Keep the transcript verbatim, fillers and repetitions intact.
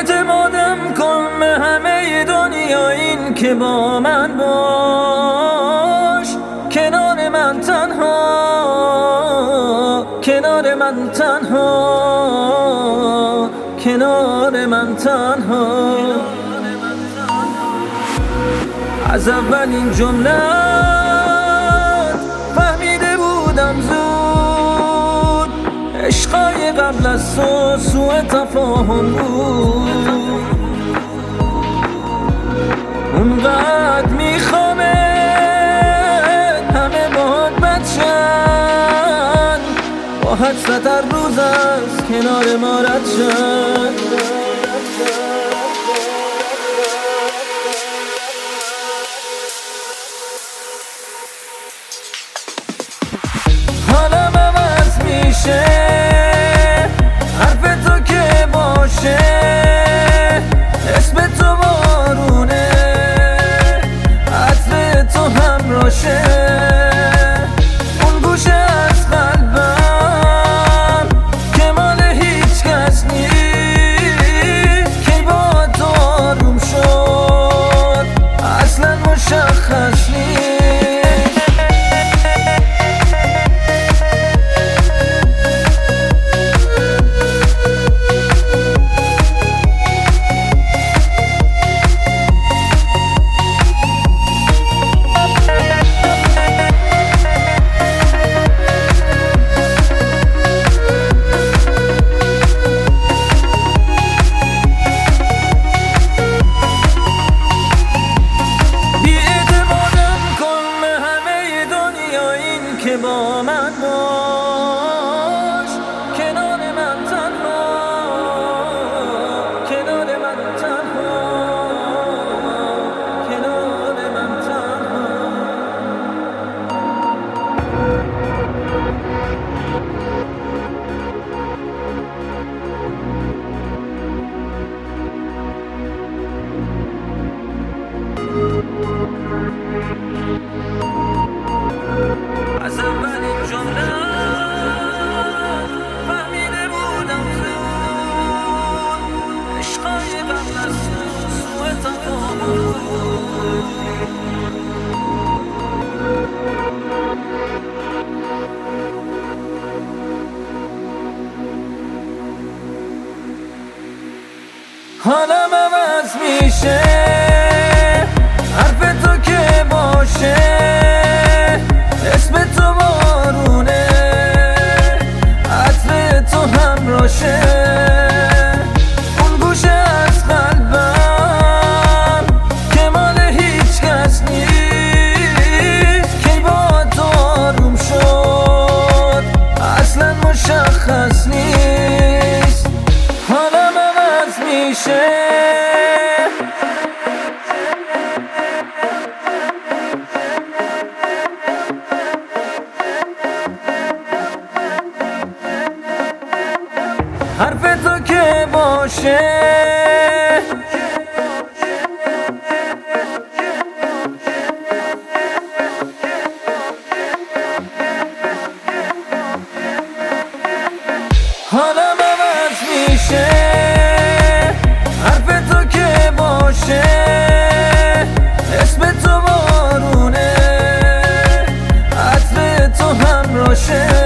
اعتمادم کن به همه دنیا، این که با من باش، کنار من تنها، کنار من تنها، کنار من تنها. از اولین جمله فهمیده بودم زود، عشقای قبل از تو سوء تفاهم بود. اونقدر میخوامت همه باهات بچن، با حسرت هر روز از کنار ما رد شن. حالم عوض میشه حرف تو که باشه، اسم تو بارونه، عطر تو همراشه. اون گوشه از قلبم که مال هیچ کس نیست، کی با تو آروم شد اصلا مشخص نیست. که با من باش، کنار من تنها، کنار من تنها، کنار من تنها. از اولین جمله فهمیده بودم زود، عشقای قبل از تو سوء تفاهم بود. حالم عوض میشه حرف تو که باشه، اسم تو بارونه، عطر تو همراشه. اون گوشه از قلبم که مال هیچ کس نیست، کی با تو آروم شد اصلا مشخص نیست. حالم عوض میشه حرف تو که باشه، حالم عوض میشه حرف تو که باشه، اسم تو بارونه، عطر تو همراشه.